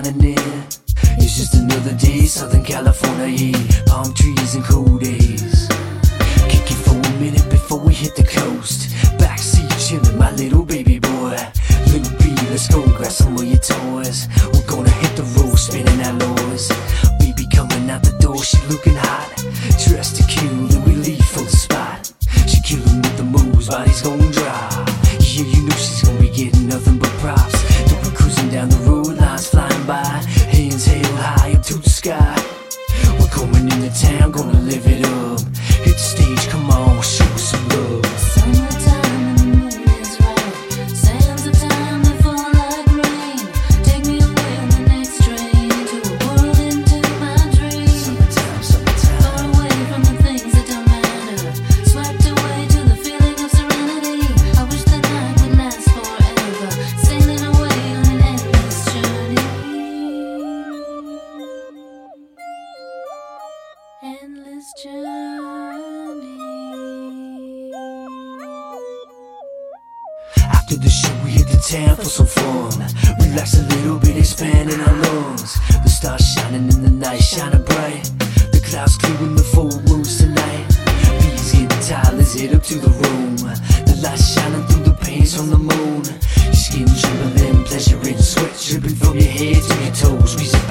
shining in. It's just another day, Southern California, yeah. Palm trees and cool days. Kick it for a minute before we hit the coast. Backseat chillin', my little baby boy. Little B, let's go grab some of your toys. We're gonna hit the road, spinning our lures. Baby coming out the door, she looking hot. Dressed to kill, then we leave for the spot. She killin' with the moves, body's gon' drop. Yeah, you know she's gonna be getting nothing but props. Don't be cruising down the road, lines flying by. Hands held high up to the sky. We're coming into town, gonna live it up. Hit the stage, come on, show us some love. Summertime and the moon is right. Sands of time that fall like rain. Take me away on the next train to a world into my dreams. Summertime. Far away from the things that don't matter. Swept away to the feeling of serenity. I wish the night would last forever. Sailing away on an endless journey. Endless journey. After the show, we hit the town for some fun. Relax a little bit, expanding our lungs. The stars shining in the night, shining bright. The clouds clearing the full moons tonight. Bees getting tired, let's head up to the room. The lights shining through the panes from the moon. Your skin trembling, pleasure and sweat dripping from your head to your toes.